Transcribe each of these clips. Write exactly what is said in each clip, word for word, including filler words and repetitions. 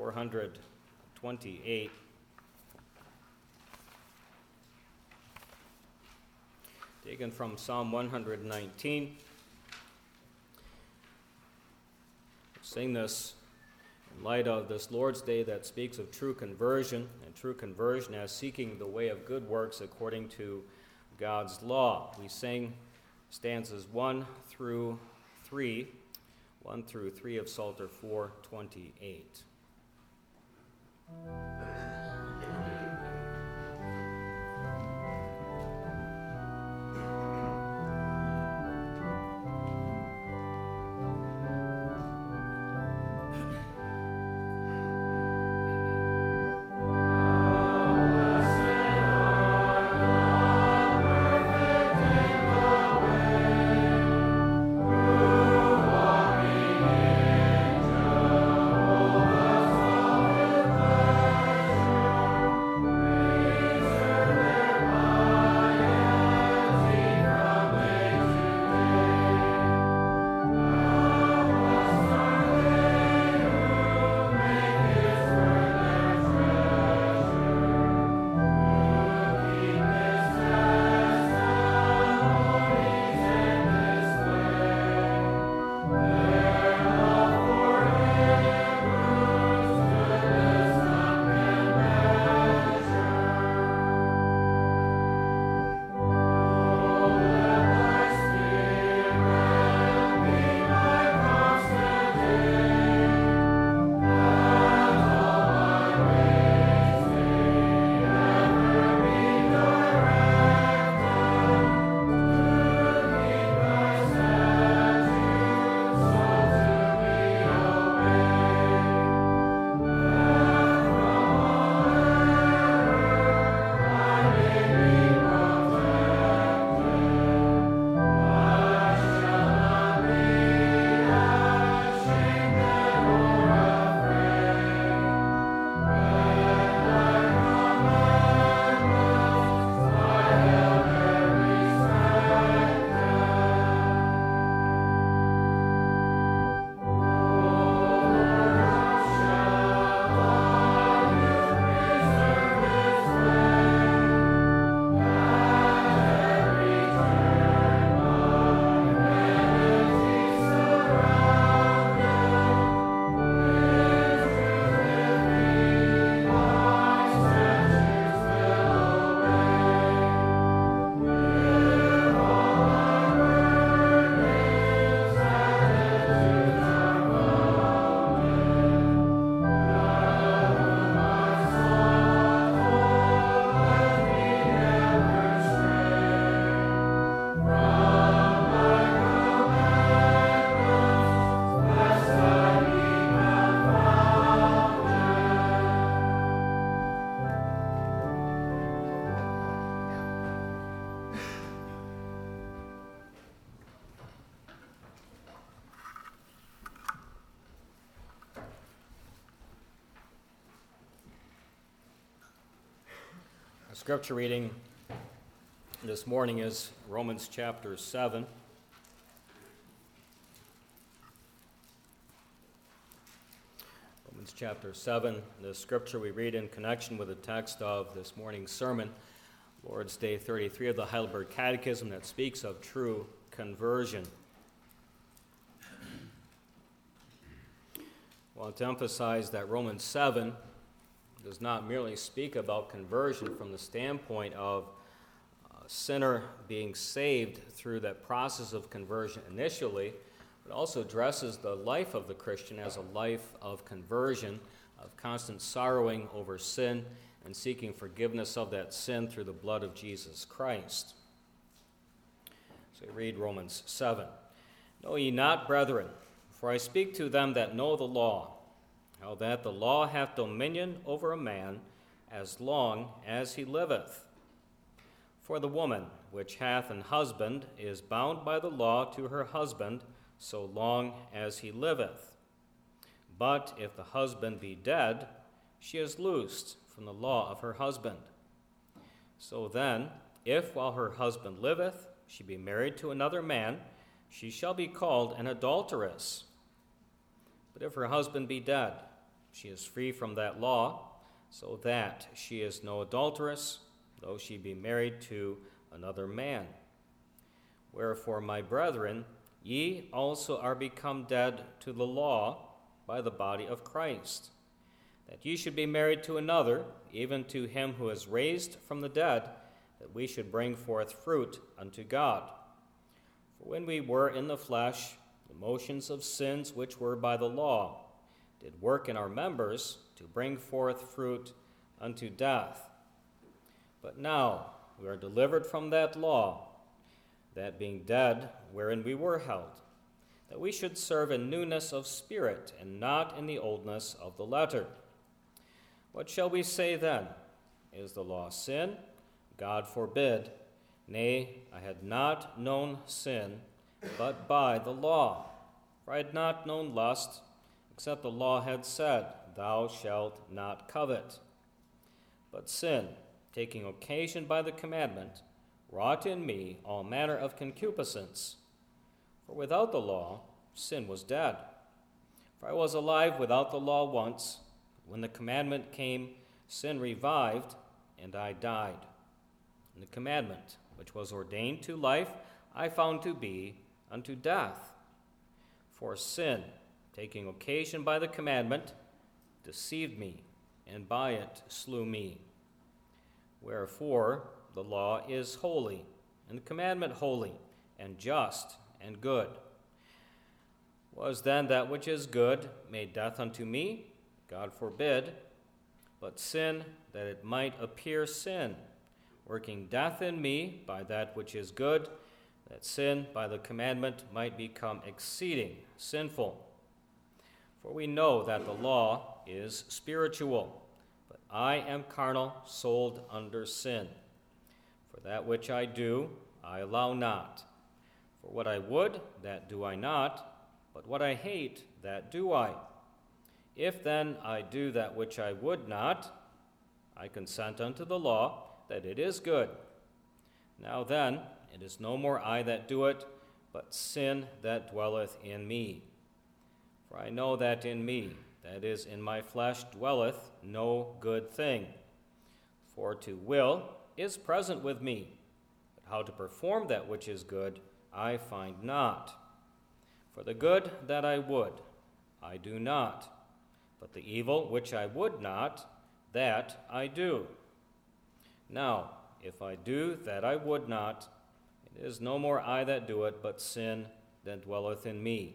four twenty-eight. Taken from Psalm one nineteen. Sing this in light of this Lord's Day that speaks of true conversion, and true conversion as seeking the way of good works according to God's law. We sing stanzas one through three, one through three of Psalter four twenty-eight. Scripture reading this morning is Romans chapter seven. Romans chapter seven, the scripture we read in connection with the text of this morning's sermon, Lord's Day thirty-three of the Heidelberg Catechism, that speaks of true conversion. I want to emphasize that Romans seven does not merely speak about conversion from the standpoint of a sinner being saved through that process of conversion initially, but also addresses the life of the Christian as a life of conversion, of constant sorrowing over sin and seeking forgiveness of that sin through the blood of Jesus Christ. So we read Romans seven. Know ye not, brethren, for I speak to them that know the law, how that the law hath dominion over a man as long as he liveth. For the woman which hath an husband is bound by the law to her husband so long as he liveth. But if the husband be dead, she is loosed from the law of her husband. So then, if while her husband liveth she be married to another man, she shall be called an adulteress. But if her husband be dead, she is free from that law, so that she is no adulteress, though she be married to another man. Wherefore, my brethren, ye also are become dead to the law by the body of Christ, that ye should be married to another, even to him who is raised from the dead, that we should bring forth fruit unto God. For when we were in the flesh, the motions of sins which were by the law did work in our members to bring forth fruit unto death. But now we are delivered from that law, that being dead wherein we were held, that we should serve in newness of spirit, and not in the oldness of the letter. What shall we say then? Is the law sin? God forbid. Nay, I had not known sin, but by the law. For I had not known lust, except the law had said, Thou shalt not covet. But sin, taking occasion by the commandment, wrought in me all manner of concupiscence. For without the law, sin was dead. For I was alive without the law once. When the commandment came, sin revived, and I died. And the commandment, which was ordained to life, I found to be unto death. For sin, taking occasion by the commandment, deceived me, and by it slew me. Wherefore the law is holy, and the commandment holy, and just, and good. Was then that which is good made death unto me? God forbid. But sin, that it might appear sin, working death in me by that which is good, that sin by the commandment might become exceeding sinful. For we know that the law is spiritual, but I am carnal, sold under sin. For that which I do, I allow not. For what I would, that do I not, but what I hate, that do I. If then I do that which I would not, I consent unto the law that it is good. Now then, it is no more I that do it, but sin that dwelleth in me. For I know that in me, that is, in my flesh, dwelleth no good thing. For to will is present with me, but how to perform that which is good, I find not. For the good that I would, I do not, but the evil which I would not, that I do. Now, if I do that I would not, it is no more I that do it, but sin that dwelleth in me.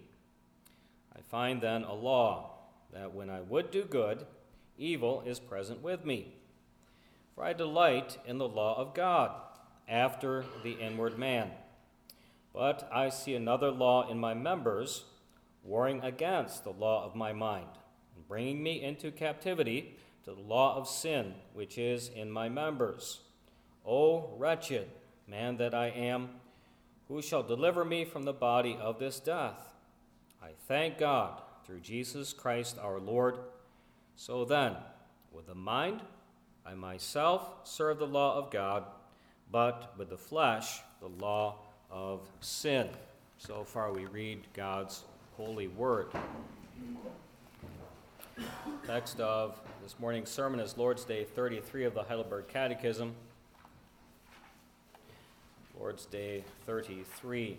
I find then a law, that when I would do good, evil is present with me. For I delight in the law of God, after the inward man. But I see another law in my members, warring against the law of my mind, and bringing me into captivity to the law of sin, which is in my members. O wretched man that I am, who shall deliver me from the body of this death? I thank God through Jesus Christ our Lord. So then, with the mind, I myself serve the law of God, but with the flesh, the law of sin. So far we read God's holy word. Text of this morning's sermon is Lord's Day thirty-three of the Heidelberg Catechism. Lord's Day thirty-three.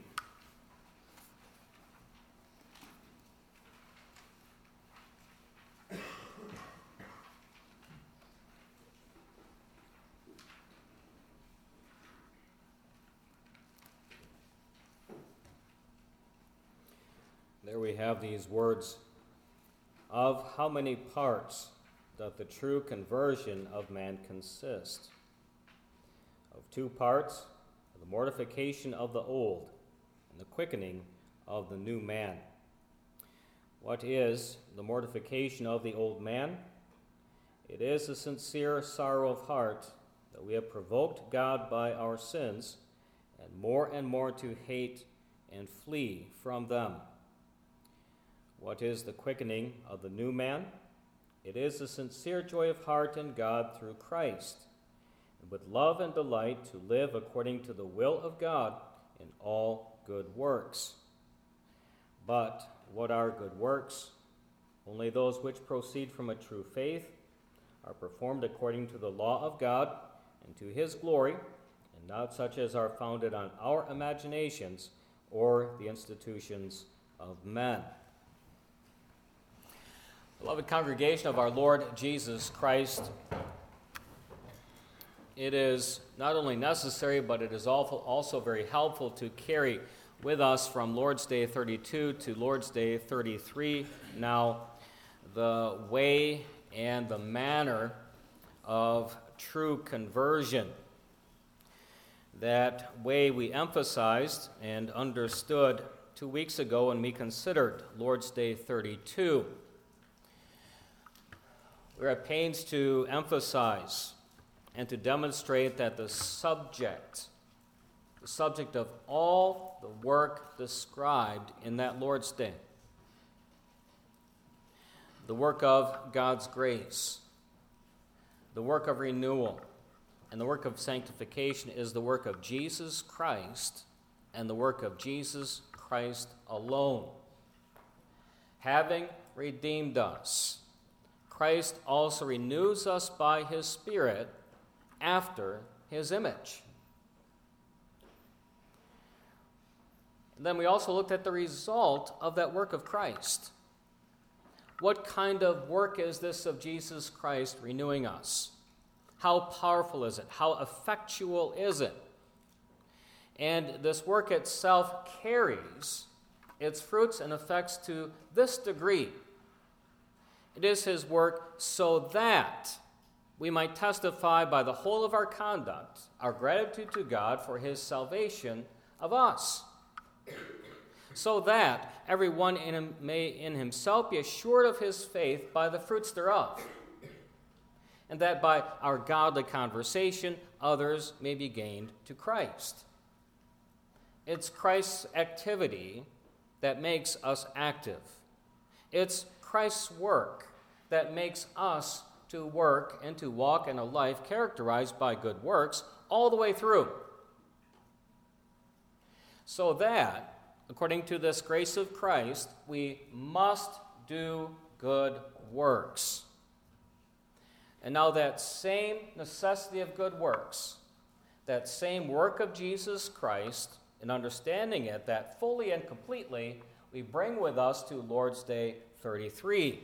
There we have these words, of how many parts doth the true conversion of man consist? Of two parts, the mortification of the old and the quickening of the new man. What is the mortification of the old man? It is a sincere sorrow of heart that we have provoked God by our sins, and more and more to hate and flee from them. What is the quickening of the new man? It is a sincere joy of heart in God through Christ, and with love and delight to live according to the will of God in all good works. But what are good works? Only those which proceed from a true faith are performed according to the law of God and to his glory, and not such as are founded on our imaginations or the institutions of men. Beloved congregation of our Lord Jesus Christ, it is not only necessary, but it is also very helpful to carry with us from Lord's Day thirty-two to Lord's Day thirty-three now the way and the manner of true conversion. That way we emphasized and understood two weeks ago when we considered Lord's Day thirty-two. We're at pains to emphasize and to demonstrate that the subject, the subject of all the work described in that Lord's Day, the work of God's grace, the work of renewal, and the work of sanctification is the work of Jesus Christ and the work of Jesus Christ alone. Having redeemed us, Christ also renews us by his Spirit after his image. And then we also looked at the result of that work of Christ. What kind of work is this of Jesus Christ renewing us? How powerful is it? How effectual is it? And this work itself carries its fruits and effects to this degree. It is his work so that we might testify by the whole of our conduct our gratitude to God for his salvation of us, so that everyone in him may in himself be assured of his faith by the fruits thereof, and that by our godly conversation others may be gained to Christ. It's Christ's activity that makes us active. It's Christ's work that makes us to work and to walk in a life characterized by good works all the way through. So that, according to this grace of Christ, we must do good works. And now that same necessity of good works, that same work of Jesus Christ, in understanding it, that fully and completely, we bring with us to Lord's Day thirty-three.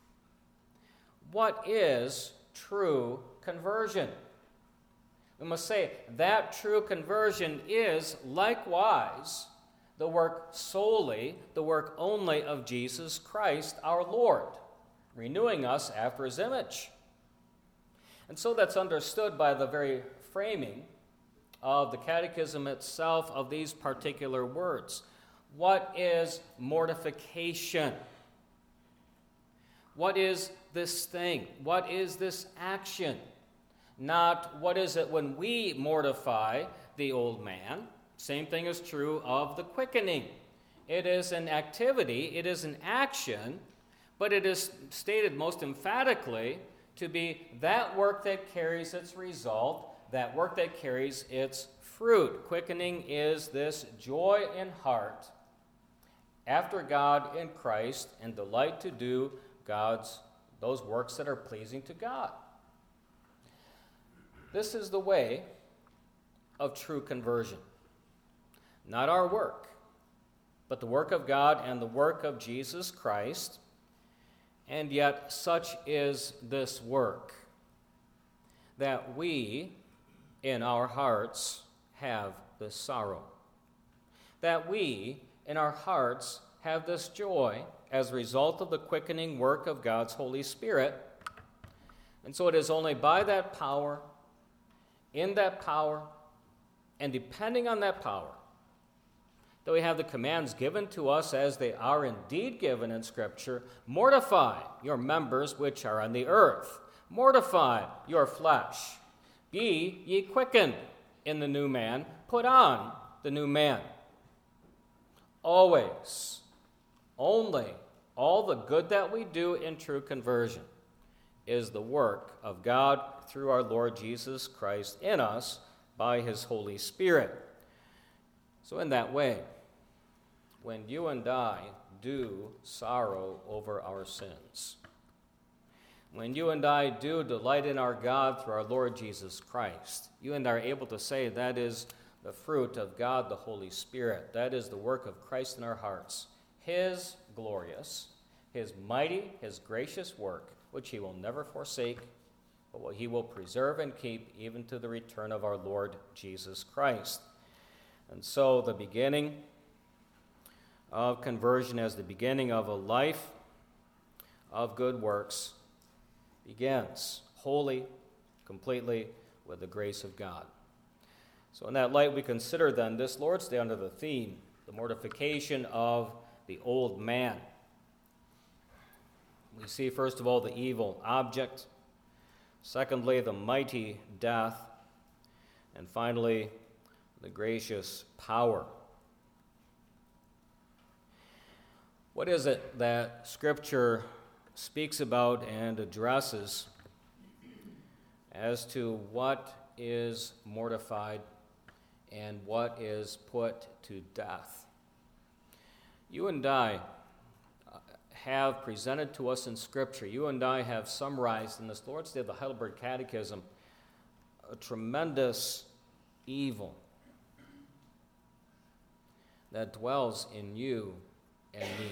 What is true conversion? We must say that true conversion is likewise the work solely, the work only of Jesus Christ our Lord, renewing us after his image. And so that's understood by the very framing of the catechism itself of these particular words. What is mortification? What is this thing? What is this action? Not what is it when we mortify the old man. Same thing is true of the quickening. It is an activity, it is an action, but it is stated most emphatically to be that work that carries its result, that work that carries its fruit. Quickening is this joy in heart after God in Christ and delight to do God's those works that are pleasing to God. This is the way of true conversion. Not our work, but the work of God and the work of Jesus Christ. And yet such is this work, that we in our hearts have this sorrow, that we in our hearts have this joy as a result of the quickening work of God's Holy Spirit. And so it is only by that power, in that power, and depending on that power, that we have the commands given to us as they are indeed given in Scripture. Mortify your members which are on the earth. Mortify your flesh. Be ye quickened in the new man. Put on the new man. Always, only, all the good that we do in true conversion is the work of God through our Lord Jesus Christ in us by his Holy Spirit. So in that way, when you and I do sorrow over our sins. When you and I do delight in our God through our Lord Jesus Christ, you and I are able to say that is the fruit of God the Holy Spirit. That is the work of Christ in our hearts. His glorious, his mighty, his gracious work, which he will never forsake, but what he will preserve and keep even to the return of our Lord Jesus Christ. And so the beginning of conversion as the beginning of a life of good works begins wholly, completely with the grace of God. So in that light, we consider then this Lord's Day under the theme, the mortification of the old man. We see, first of all, the evil object. Secondly, the mighty death. And finally, the gracious power. What is it that Scripture speaks about and addresses as to what is mortified and what is put to death? You and I have presented to us in Scripture, you and I have summarized in this Lord's Day of the Heidelberg Catechism, a tremendous evil that dwells in you and me.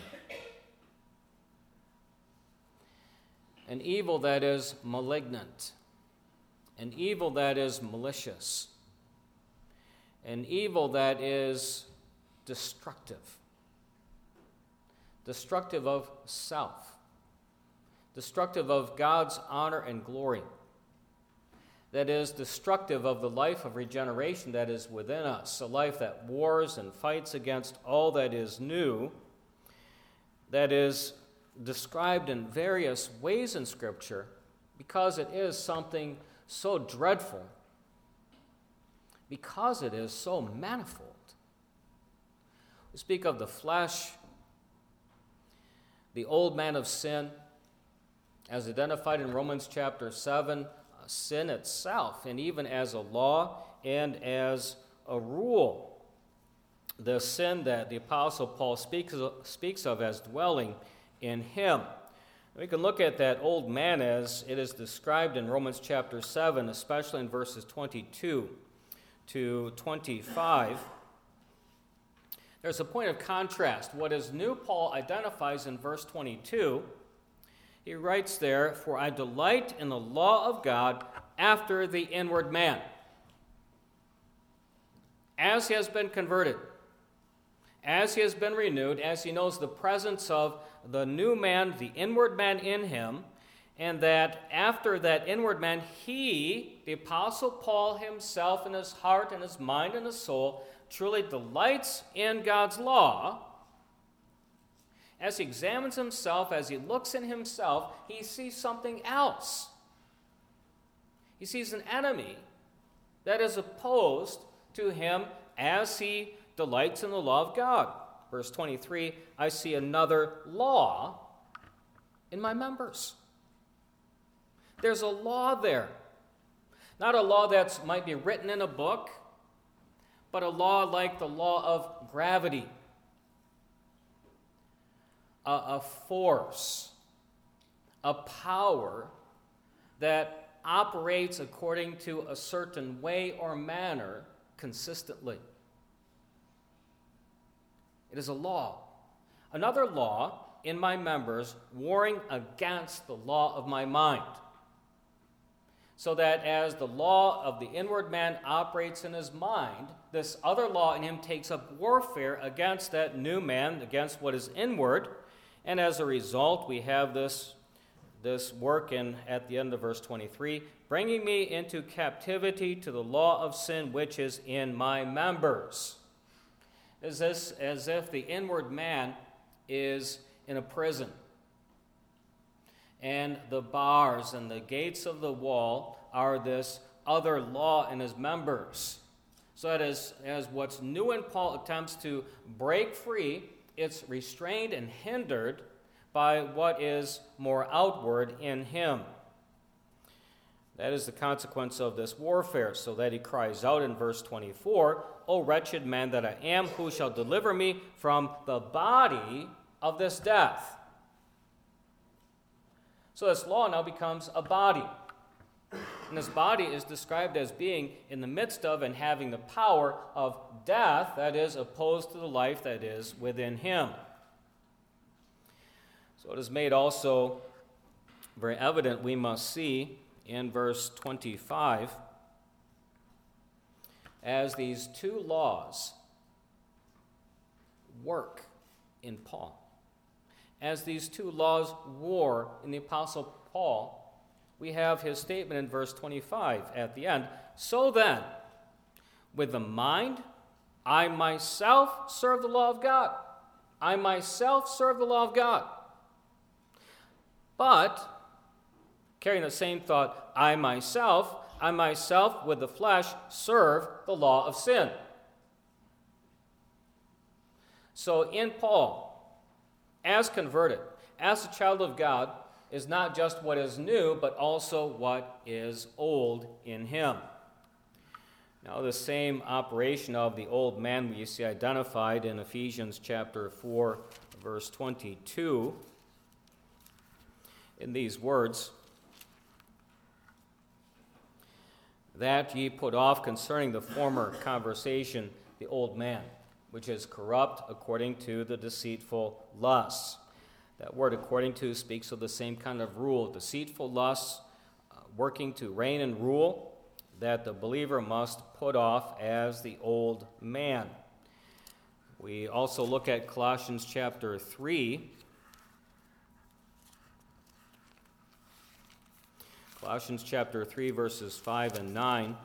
An evil that is malignant, an evil that is malicious, an evil that is destructive, destructive of self, destructive of God's honor and glory, that is destructive of the life of regeneration that is within us, a life that wars and fights against all that is new, that is described in various ways in Scripture because it is something so dreadful, because it is so manifold. We speak of the flesh, the old man of sin, as identified in Romans chapter seven, sin itself, and even as a law and as a rule. The sin that the Apostle Paul speaks of, speaks of as dwelling in him. We can look at that old man as it is described in Romans chapter seven, especially in verses twenty-two to twenty-five. There's a point of contrast. What is new, Paul identifies in verse twenty-two. He writes there, "For I delight in the law of God after the inward man." As he has been converted, as he has been renewed, as he knows the presence of the new man, the inward man in him, and that after that inward man, he, the Apostle Paul himself in his heart and his mind and his soul, truly delights in God's law. As he examines himself, as he looks in himself, he sees something else. He sees an enemy that is opposed to him as he delights in the law of God. Verse twenty-three, "I see another law in my members." There's a law there. Not a law that might be written in a book, but a law like the law of gravity. A, a force, a power that operates according to a certain way or manner consistently. It is a law. Another law in my members warring against the law of my mind. So that as the law of the inward man operates in his mind, this other law in him takes up warfare against that new man, against what is inward. And as a result, we have this, this work in at the end of verse twenty-three, "bringing me into captivity to the law of sin which is in my members." Is this as if the inward man is in a prison, and the bars and the gates of the wall are this other law in his members. So that as, as what's new in Paul attempts to break free, it's restrained and hindered by what is more outward in him. That is the consequence of this warfare, so that he cries out in verse twenty-four, "O wretched man that I am, who shall deliver me from the body of this death. So this law now becomes a body. And this body is described as being in the midst of and having the power of death, that is, opposed to the life that is within him. So it is made also very evident, we must see, in verse twenty-five, as these two laws work in Paul, as these two laws war in the Apostle Paul, we have his statement in verse twenty-five at the end. So then, with the mind, I myself serve the law of God. I myself serve the law of God. But, carrying the same thought, I myself, I myself with the flesh serve the law of sin. So in Paul, as converted, as a child of God, is not just what is new, but also what is old in him. Now, the same operation of the old man we see identified in Ephesians chapter four, verse twenty-two, in these words, that ye put off concerning the former conversation the old man, which is corrupt according to the deceitful lusts. That word according to speaks of the same kind of rule, deceitful lusts, uh, working to reign and rule, that the believer must put off as the old man. We also look at Colossians chapter three. Colossians chapter three, verses five and nine.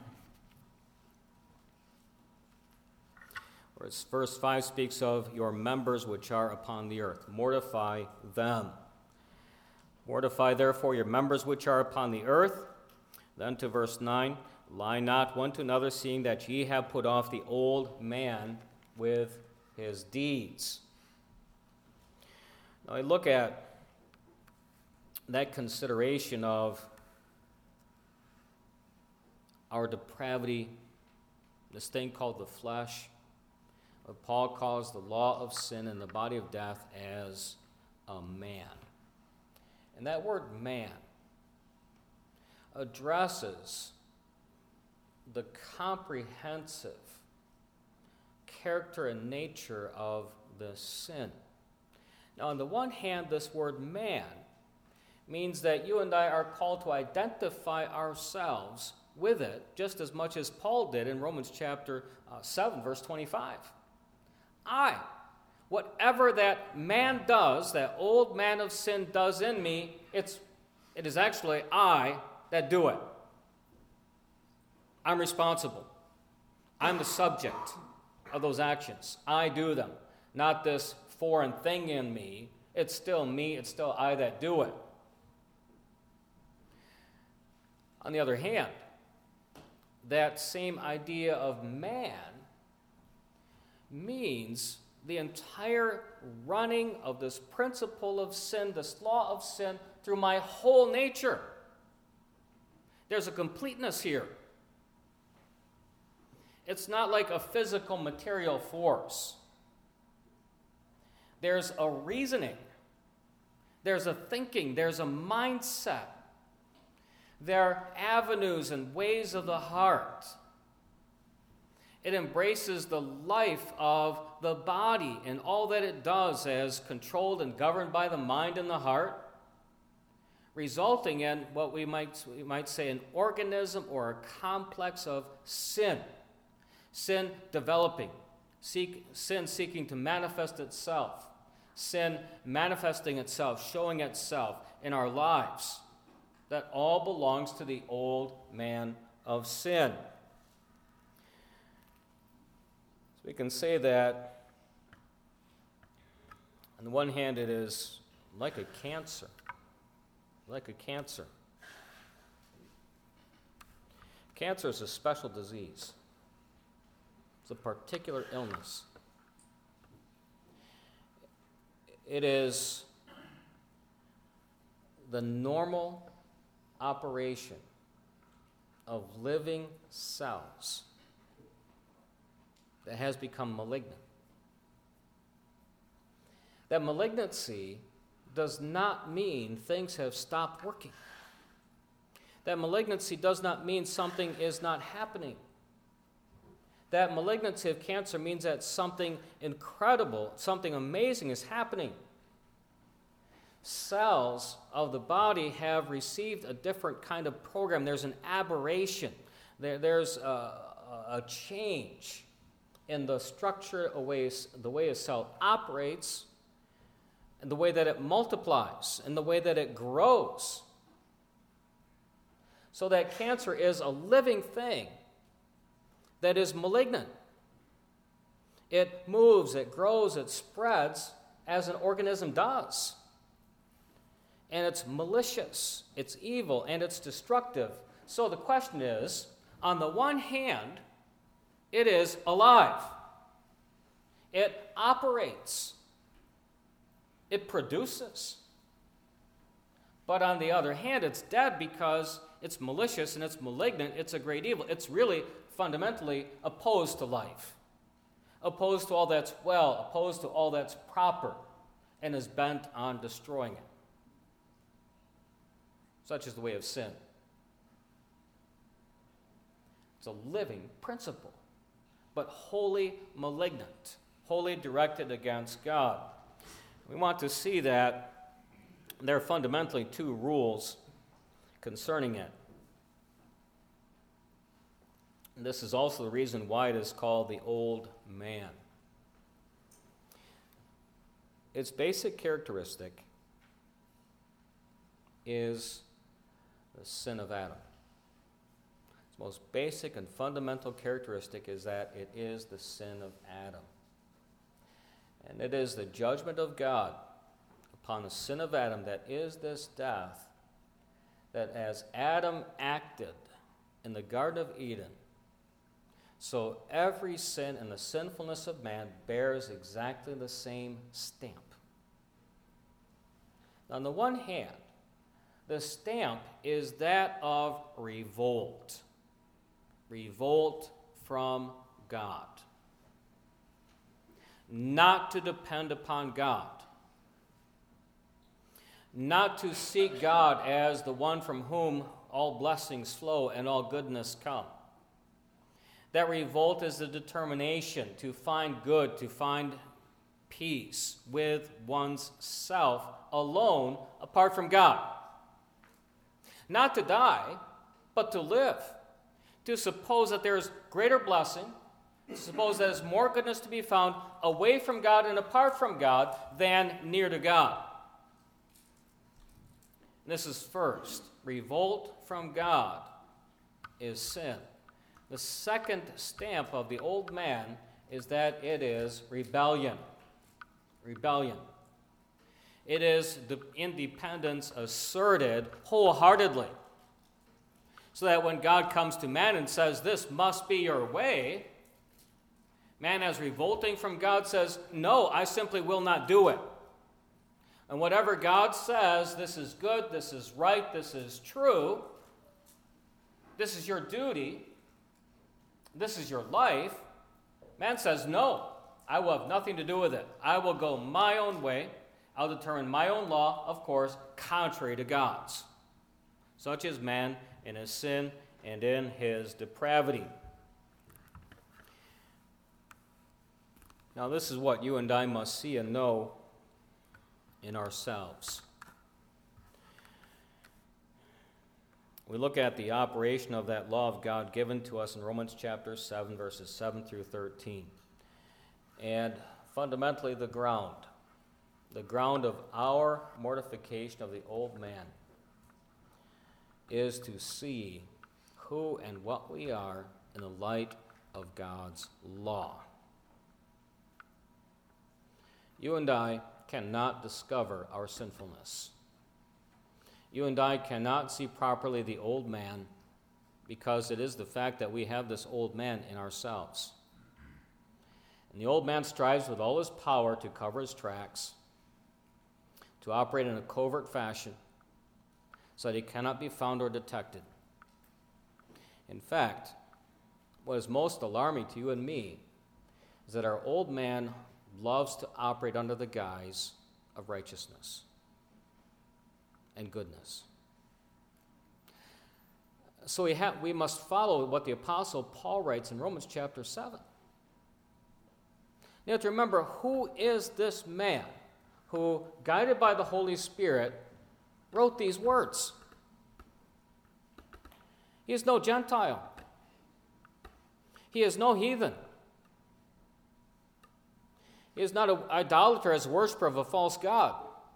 Verse five speaks of your members which are upon the earth. Mortify them. Mortify therefore your members which are upon the earth. Then to verse nine, lie not one to another, seeing that ye have put off the old man with his deeds. Now I look at that consideration of our depravity, this thing called the flesh. What Paul calls the law of sin and the body of death as a man. And that word man addresses the comprehensive character and nature of the sin. Now, on the one hand, this word man means that you and I are called to identify ourselves with it just as much as Paul did in Romans chapter uh, seven, verse twenty-five. I, whatever that man does, that old man of sin does in me, it's, it is actually I that do it. I'm responsible. I'm the subject of those actions. I do them. Not this foreign thing in me. It's still me. It's still I that do it. On the other hand, that same idea of man means the entire running of this principle of sin, this law of sin, through my whole nature. There's a completeness here. It's not like a physical material force. There's a reasoning. There's a thinking. There's a mindset. There are avenues and ways of the heart. It embraces the life of the body and all that it does as controlled and governed by the mind and the heart, resulting in what we might, we might say an organism or a complex of sin. Sin developing, seek, sin seeking to manifest itself, sin manifesting itself, showing itself in our lives. That all belongs to the old man of sin. So we can say that, on the one hand, it is like a cancer, like a cancer. Cancer is a special disease. It's a particular illness. It is the normal operation of living cells that has become malignant. that malignancy does not mean things have stopped working. That malignancy does not mean something is not happening. That malignancy of cancer means that something incredible, something amazing is happening. Cells of the body have received a different kind of program. There's an aberration. There, there's a, a change in the structure, of ways, the way a cell operates, and the way that it multiplies, and the way that it grows. So that cancer is a living thing that is malignant. It moves, it grows, it spreads as an organism does. And it's malicious, it's evil, and it's destructive. So the question is, on the one hand, it is alive. It operates. It produces. But on the other hand, it's dead because it's malicious and it's malignant. It's a great evil. It's really fundamentally opposed to life, opposed to all that's well, opposed to all that's proper, and is bent on destroying it. Such is the way of sin. It's a living principle, but wholly malignant, wholly directed against God. We want to see that there are fundamentally two rules concerning it. And this is also the reason why it is called the old man. Its basic characteristic is the sin of Adam. Its most basic and fundamental characteristic is that it is the sin of Adam. And it is the judgment of God upon the sin of Adam that is this death, that as Adam acted in the Garden of Eden, so every sin and the sinfulness of man bears exactly the same stamp. On the one hand, the stamp is that of revolt. Revolt from God. Not to depend upon God. Not to seek God as the one from whom all blessings flow and all goodness come. That revolt is the determination to find good, to find peace with one's self alone, apart from God. Not to die, but to live. To suppose that there is greater blessing, to suppose that there is more goodness to be found away from God and apart from God than near to God. This is first. Revolt from God is sin. The second stamp of the old man is that it is rebellion. Rebellion. It is the independence asserted wholeheartedly. So that when God comes to man and says, "This must be your way," man, as revolting from God, says, "No, I simply will not do it." And whatever God says, this is good, this is right, this is true, this is your duty, this is your life, man says, "No, I will have nothing to do with it. I will go my own way. I'll determine my own law, of course, contrary to God's." Such is man in his sin and in his depravity. Now, this is what you and I must see and know in ourselves. We look at the operation of that law of God given to us in Romans chapter seven, verses seven through thirteen. And fundamentally, the ground, the ground of our mortification of the old man is to see who and what we are in the light of God's law. You and I cannot discover our sinfulness. You and I cannot see properly the old man because it is the fact that we have this old man in ourselves. And the old man strives with all his power to cover his tracks, to operate in a covert fashion, so that he cannot be found or detected. In fact, what is most alarming to you and me is that our old man loves to operate under the guise of righteousness and goodness. So we, have, we must follow what the Apostle Paul writes in Romans chapter seven. You have to remember, who is this man who, guided by the Holy Spirit, wrote these words? He is no Gentile. He is no heathen. He is not an idolater as worshiper of a false god.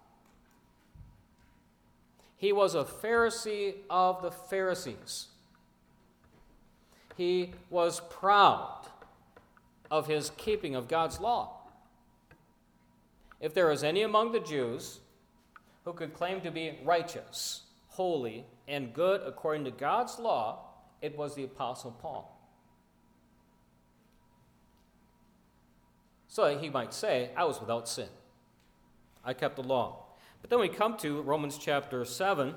He was a Pharisee of the Pharisees. He was proud of his keeping of God's law. If there was any among the Jews who could claim to be righteous, holy, and good according to God's law, it was the Apostle Paul. So he might say, I was without sin. I kept the law. But then we come to Romans chapter seven,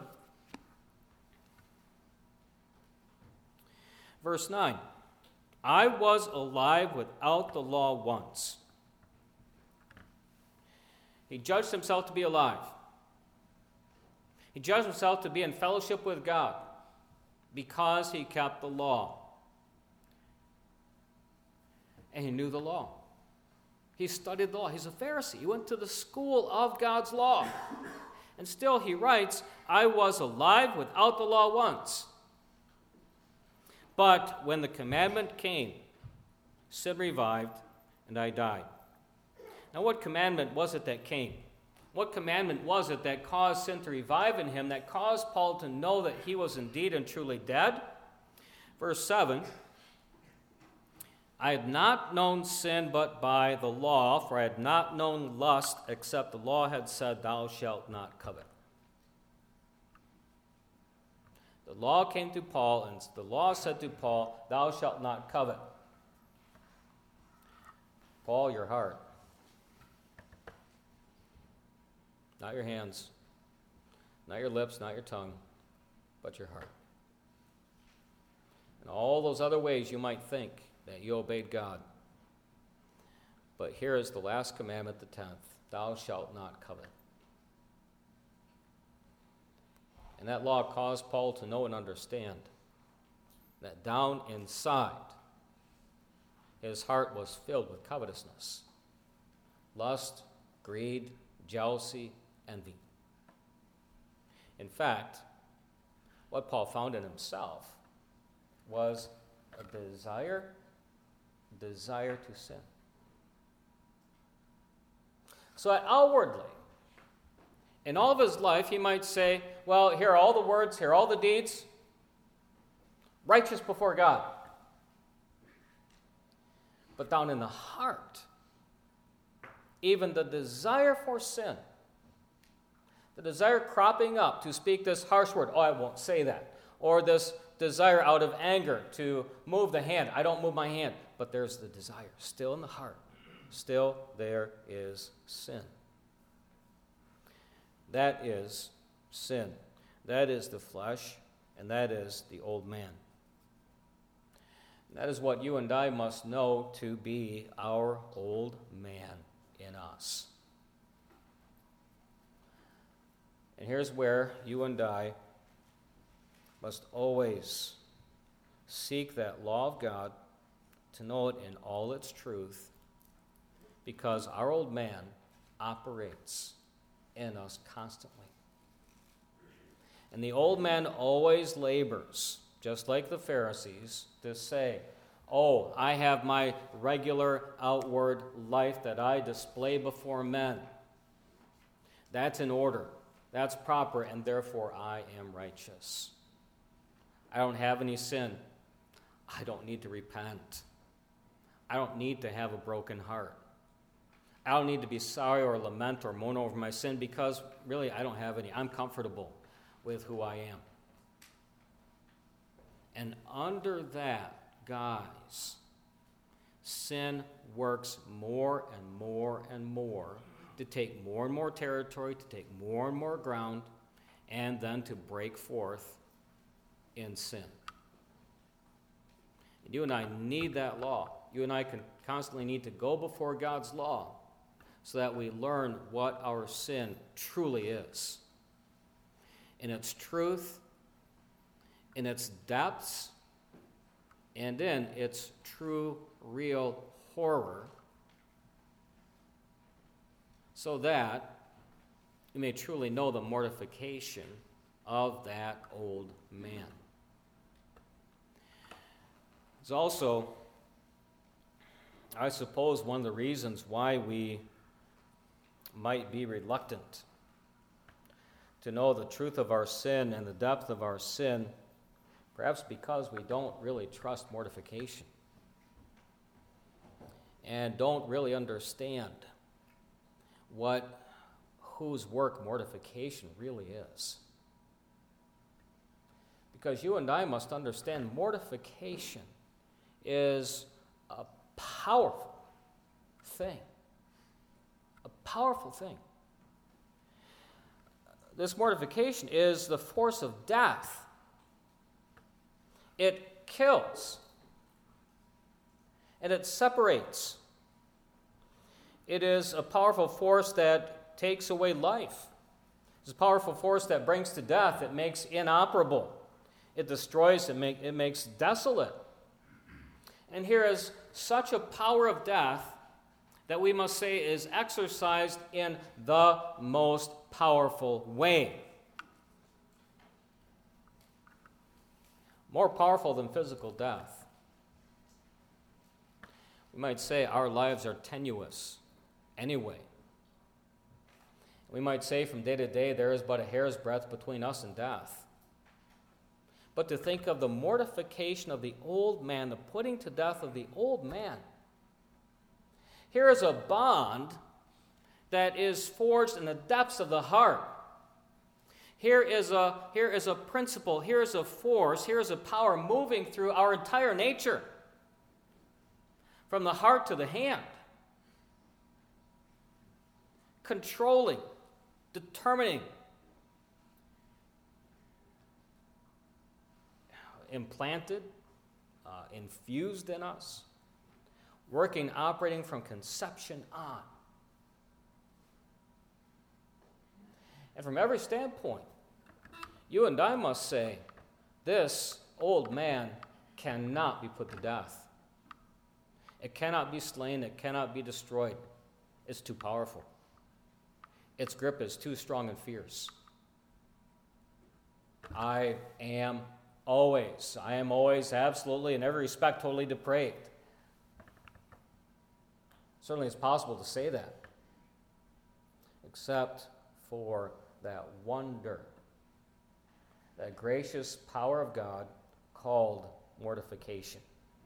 verse nine. I was alive without the law once. He judged himself to be alive. He judged himself to be in fellowship with God because he kept the law. And he knew the law. He studied the law. He's a Pharisee. He went to the school of God's law. And still he writes, I was alive without the law once. But when the commandment came, sin revived, and I died. Now, what commandment was it that came? What commandment was it that caused sin to revive in him, that caused Paul to know that he was indeed and truly dead? Verse seven, I had not known sin but by the law, for I had not known lust, except the law had said, thou shalt not covet. The law came to Paul, and the law said to Paul, thou shalt not covet. Paul, your heart. Not your hands, not your lips, not your tongue, but your heart. And all those other ways you might think that you obeyed God. But here is the last commandment, the tenth. Thou shalt not covet. And that law caused Paul to know and understand that down inside, his heart was filled with covetousness, lust, greed, jealousy, envy. In fact, what Paul found in himself was a desire, desire to sin. So outwardly, in all of his life, he might say, well, here are all the words, here are all the deeds, righteous before God. But down in the heart, even the desire for sin, the desire cropping up to speak this harsh word, oh, I won't say that, or this desire out of anger to move the hand, I don't move my hand, but there's the desire still in the heart. Still there is sin. That is sin. That is the flesh, and that is the old man. And that is what you and I must know to be our old man in us. And here's where you and I must always seek that law of God, to know it in all its truth, because our old man operates in us constantly. And the old man always labors, just like the Pharisees, to say, oh, I have my regular outward life that I display before men. That's in order. That's proper, and therefore I am righteous. I don't have any sin. I don't need to repent. I don't need to have a broken heart. I don't need to be sorry or lament or moan over my sin, because really I don't have any. I'm comfortable with who I am. And under that guise, sin works more and more and more to take more and more territory, to take more and more ground, and then to break forth in sin. And you and I need that law. You and I can constantly need to go before God's law so that we learn what our sin truly is. In its truth, in its depths, and in its true, real horror, so that you may truly know the mortification of that old man. It's also, I suppose, one of the reasons why we might be reluctant to know the truth of our sin and the depth of our sin, perhaps because we don't really trust mortification and don't really understand what whose work mortification really is. Because you and I must understand mortification is a powerful thing. A powerful thing. This mortification is the force of death. It kills. And it separates. It is a powerful force that takes away life. It's a powerful force that brings to death. It makes inoperable. It destroys. It, make, it makes desolate. And here is such a power of death that we must say is exercised in the most powerful way. More powerful than physical death. We might say our lives are tenuous anyway. We might say from day to day there is but a hair's breadth between us and death. But to think of the mortification of the old man, the putting to death of the old man. Here is a bond that is forged in the depths of the heart. Here is a, here is a principle, here is a force, here is a power moving through our entire nature, from the heart to the hand, controlling, determining, implanted, uh, infused in us, working, operating from conception on. And from every standpoint, you and I must say, this old man cannot be put to death. It cannot be slain. It cannot be destroyed. It's too powerful. Its grip is too strong and fierce. I am always, I am always absolutely, in every respect, totally depraved. Certainly it's possible to say that, except for that wonder, that gracious power of God called mortification.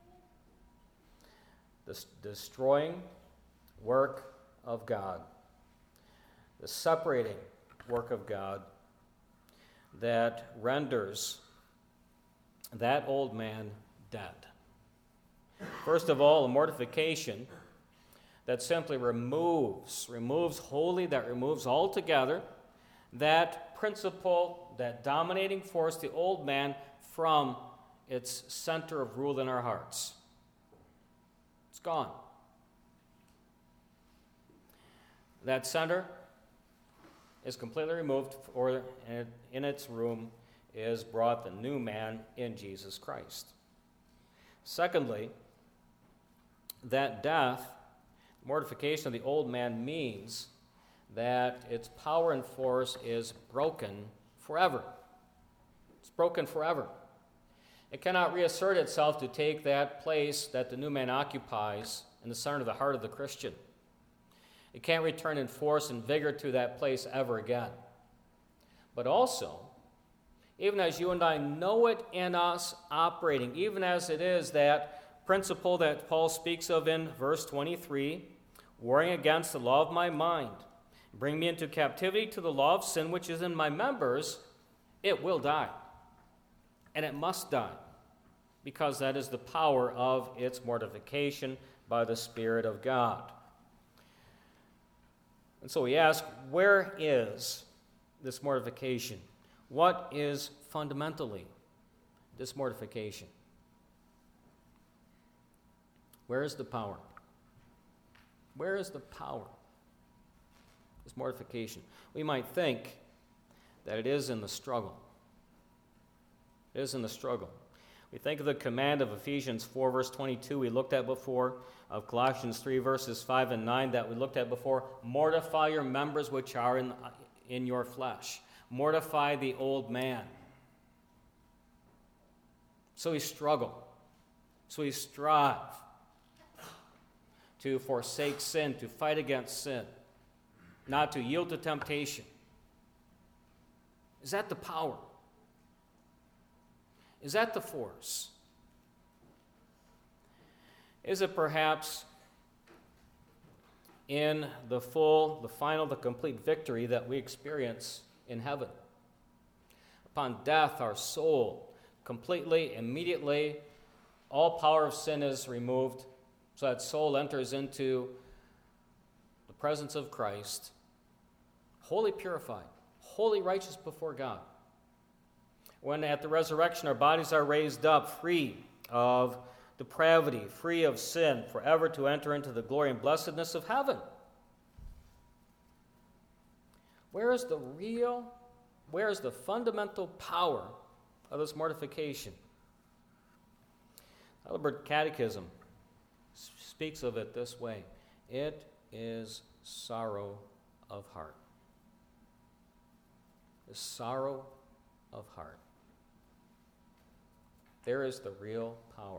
The destroying work of God, the separating work of God that renders that old man dead. First of all, a mortification that simply removes, removes wholly, that removes altogether that principle, that dominating force, the old man, from its center of rule in our hearts. It's gone. That center is completely removed, or in its room is brought the new man in Jesus Christ. Secondly, that death, mortification of the old man, means that its power and force is broken forever. It's broken forever. It cannot reassert itself to take that place that the new man occupies in the center of the heart of the Christian. It can't return in force and vigor to that place ever again. But also, even as you and I know it in us operating, even as it is that principle that Paul speaks of in verse twenty-three, warring against the law of my mind, bring me into captivity to the law of sin which is in my members, it will die. And it must die, because that is the power of its mortification by the Spirit of God. And so we ask, where is this mortification? What is fundamentally this mortification? Where is the power? Where is the power? This mortification. We might think that it is in the struggle. It is in the struggle. We think of the command of Ephesians four, verse twenty-two, we looked at before, of Colossians three, verses five and nine, that we looked at before. Mortify your members which are in, in your flesh. Mortify the old man. So we struggle. So we strive to forsake sin, to fight against sin, not to yield to temptation. Is that the power? Is that the force? Is it perhaps in the full, the final, the complete victory that we experience in heaven? Upon death, our soul completely, immediately, all power of sin is removed, so that soul enters into the presence of Christ, wholly purified, wholly righteous before God. When at the resurrection our bodies are raised up, free of depravity, free of sin, forever to enter into the glory and blessedness of heaven. Where is the real, where is the fundamental power of this mortification? Heidelberg Catechism speaks of it this way: it is sorrow of heart. The sorrow of heart. There is the real power.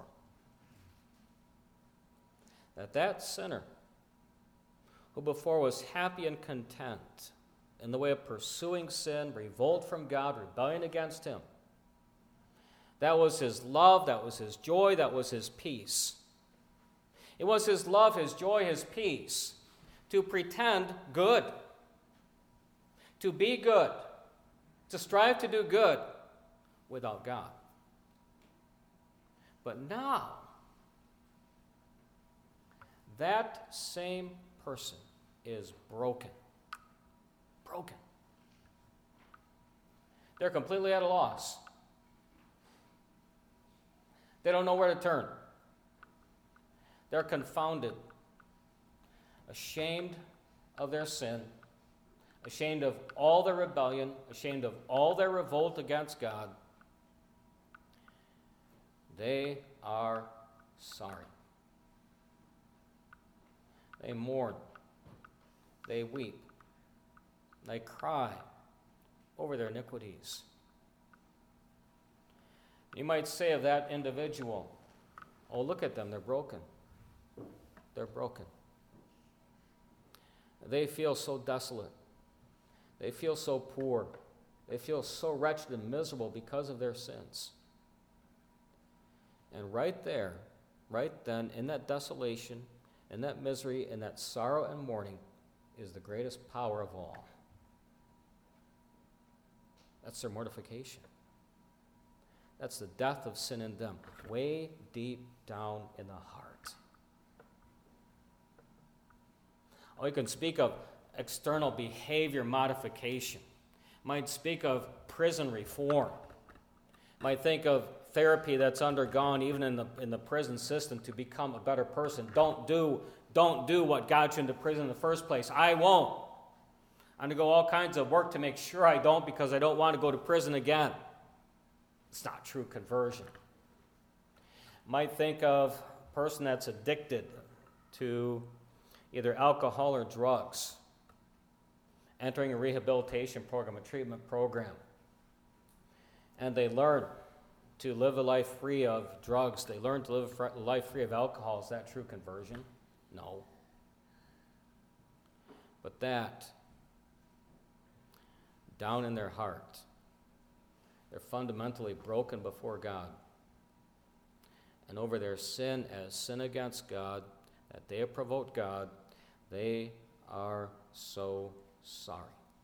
That that sinner, who before was happy and content in the way of pursuing sin, revolt from God, rebellion against him, that was his love, that was his joy, that was his peace. It was his love, his joy, his peace to pretend good, to be good, to strive to do good without God. But now, that same person is broken. Broken. They're completely at a loss. They don't know where to turn. They're confounded, ashamed of their sin, ashamed of all their rebellion, ashamed of all their revolt against God. They are sorry. They mourn. They weep. They cry over their iniquities. You might say of that individual, oh, look at them, they're broken. They're broken. They feel so desolate. They feel so poor. They feel so wretched and miserable because of their sins. And right there, right then, in that desolation, in that misery, in that sorrow and mourning, is the greatest power of all. That's their mortification. That's the death of sin in them, way deep down in the heart. Oh, you can speak of external behavior modification. Might speak of prison reform. Might think of therapy that's undergone even in the in the prison system to become a better person. Don't do don't do what got you into prison in the first place. I won't. I'm going to go all kinds of work to make sure I don't, because I don't want to go to prison again. It's not true conversion. Might think of a person that's addicted to either alcohol or drugs, entering a rehabilitation program, a treatment program, and they learn to live a life free of drugs. They learn to live a life free of alcohol. Is that true conversion? No. But that, down in their heart, they're fundamentally broken before God. And over their sin as sin against God, that they have provoked God, they are so sorry.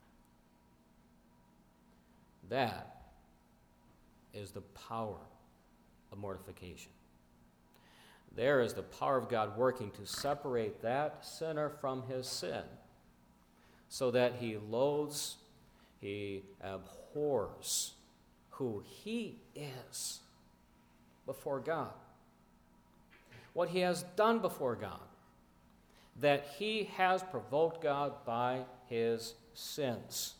That is the power of mortification. There is the power of God working to separate that sinner from his sin, so that he loathes, he abhors who he is before God, what he has done before God, that he has provoked God by his sins.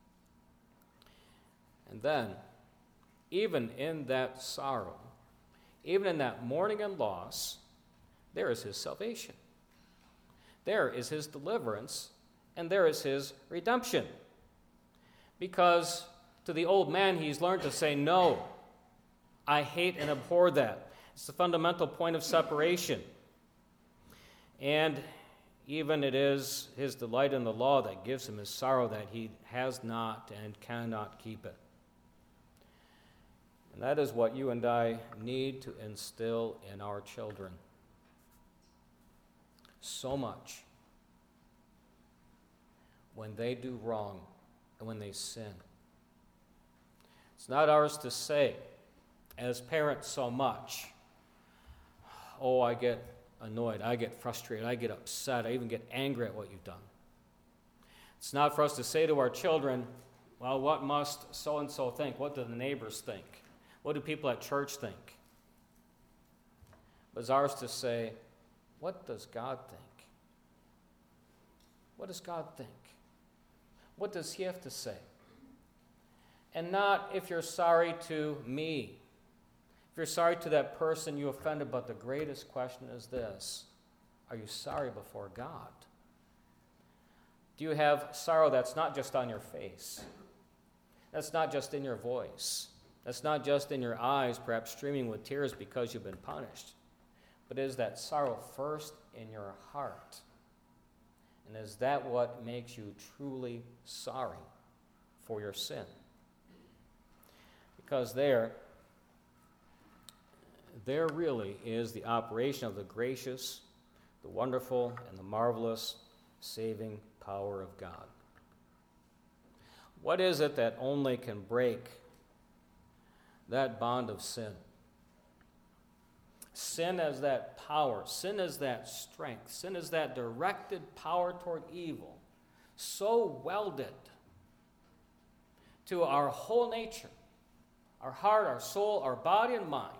And then, even in that sorrow, even in that mourning and loss, there is his salvation. There is his deliverance, and there is his redemption. Because to the old man, he's learned to say, no, I hate and abhor that. It's the fundamental point of separation. And even it is his delight in the law that gives him his sorrow that he has not and cannot keep it. And that is what you and I need to instill in our children. So much. When they do wrong and when they sin. It's not ours to say, as parents so much, oh, I get annoyed, I get frustrated, I get upset, I even get angry at what you've done. It's not for us to say to our children, well, what must so-and-so think? What do the neighbors think? What do people at church think? But it's ours to say, what does God think? What does God think? What does he have to say? And not if you're sorry to me. If you're sorry to that person you offended, but the greatest question is this: are you sorry before God? Do you have sorrow that's not just on your face? That's not just in your voice. That's not just in your eyes, perhaps streaming with tears because you've been punished. But is that sorrow first in your heart? And is that what makes you truly sorry for your sin? Because there, there really is the operation of the gracious, the wonderful, and the marvelous saving power of God. What is it that only can break that bond of sin? Sin as that power, sin as that strength, sin as that directed power toward evil, so welded to our whole nature, our heart, our soul, our body, and mind.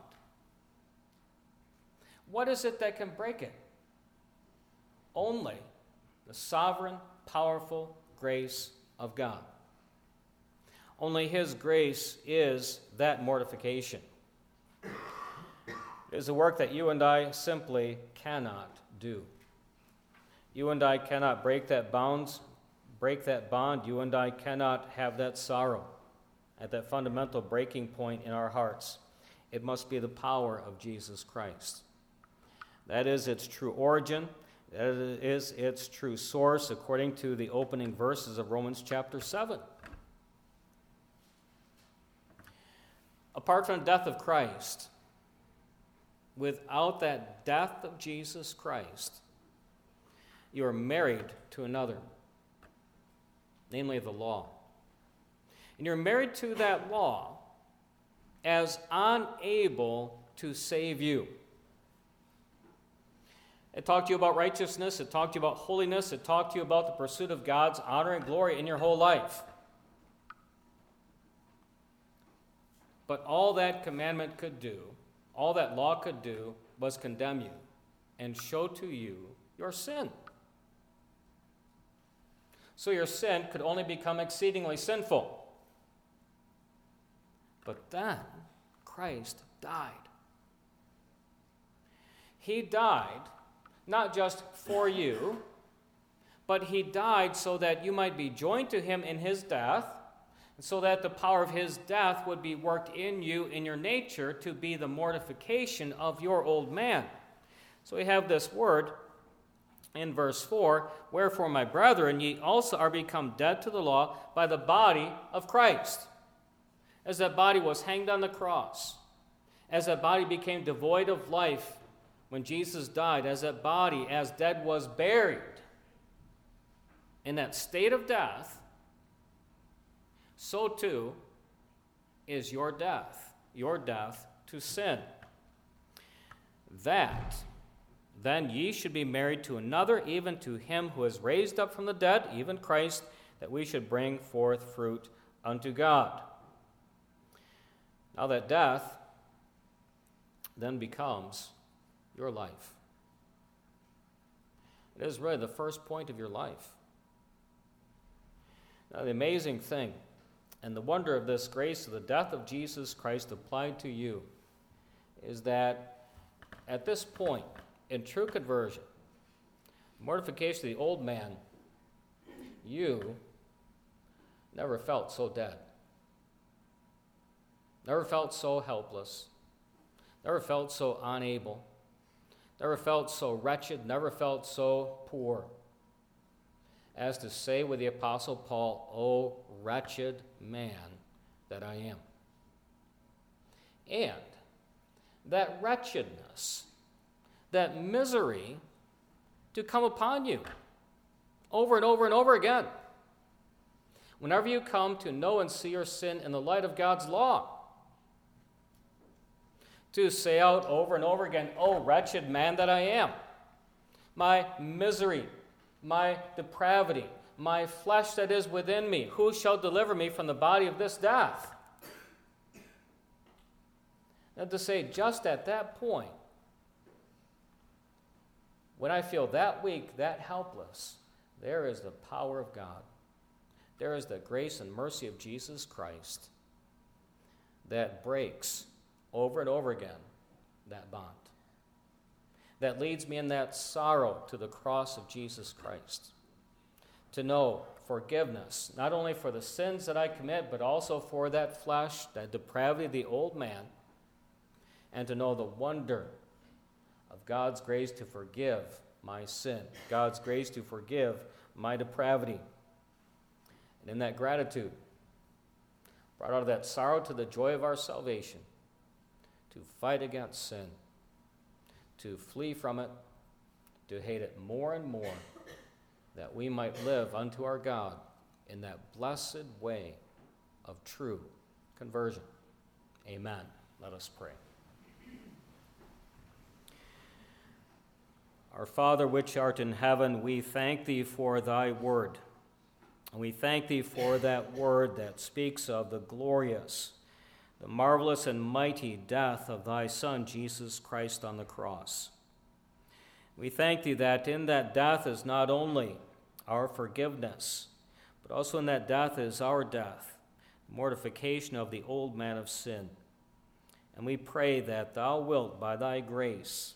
What is it that can break it? Only the sovereign, powerful grace of God. Only his grace is that mortification. It is a work that you and I simply cannot do. You and I cannot break that bounds, break that bond. You and I cannot have that sorrow at that fundamental breaking point in our hearts. It must be the power of Jesus Christ. That is its true origin. That is its true source, according to the opening verses of Romans chapter seven. Apart from the death of Christ, without that death of Jesus Christ, you are married to another, namely the law. And you're married to that law as unable to save you. It talked to you about righteousness, it talked to you about holiness, it talked to you about the pursuit of God's honor and glory in your whole life. But all that commandment could do, all that law could do, was condemn you and show to you your sin. So your sin could only become exceedingly sinful. But then Christ died. He died not just for you, but he died so that you might be joined to him in his death, and so that the power of his death would be worked in you, in your nature, to be the mortification of your old man. So we have this word in verse four, wherefore, my brethren, ye also are become dead to the law by the body of Christ. As that body was hanged on the cross, as that body became devoid of life when Jesus died, as that body, as dead, was buried in that state of death, so too is your death, your death to sin. That then ye should be married to another, even to him who is raised up from the dead, even Christ, that we should bring forth fruit unto God. Now that death then becomes your life. It is really the first point of your life. Now, the amazing thing and the wonder of this grace of the death of Jesus Christ applied to you is that at this point, in true conversion, mortification of the old man, you never felt so dead, never felt so helpless, never felt so unable, never felt so wretched, never felt so poor, as to say with the Apostle Paul, "O wretched man that I am." And that wretchedness, that misery to come upon you over and over and over again. Whenever you come to know and see your sin in the light of God's law, to say out over and over again, "Oh, wretched man that I am, my misery, my depravity, my flesh that is within me, who shall deliver me from the body of this death?" And to say, just at that point, when I feel that weak, that helpless, there is the power of God. There is the grace and mercy of Jesus Christ that breaks over and over again that bond, that leads me in that sorrow to the cross of Jesus Christ, to know forgiveness, not only for the sins that I commit, but also for that flesh, that depravity of the old man, and to know the wonder of God's grace to forgive my sin, God's grace to forgive my depravity. And in that gratitude, brought out of that sorrow to the joy of our salvation, to fight against sin, to flee from it, to hate it more and more, that we might live unto our God in that blessed way of true conversion. Amen. Let us pray. Our Father, which art in heaven, we thank thee for thy word. And we thank thee for that word that speaks of the glorious, the marvelous and mighty death of thy Son, Jesus Christ, on the cross. We thank thee that in that death is not only our forgiveness, but also in that death is our death, the mortification of the old man of sin. And we pray that thou wilt, by thy grace,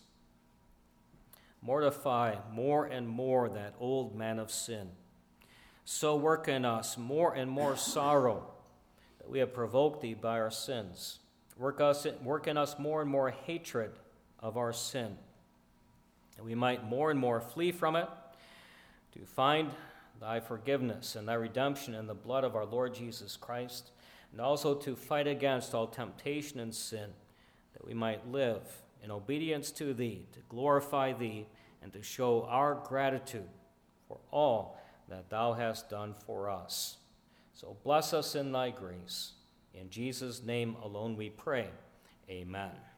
mortify more and more that old man of sin. So work in us more and more sorrow that we have provoked thee by our sins. Work, us, work in us more and more hatred of our sin, that we might more and more flee from it, to find thy forgiveness and thy redemption in the blood of our Lord Jesus Christ, and also to fight against all temptation and sin, that we might live in obedience to thee, to glorify thee, and to show our gratitude for all that thou hast done for us. So bless us in thy grace. In Jesus' name alone we pray. Amen.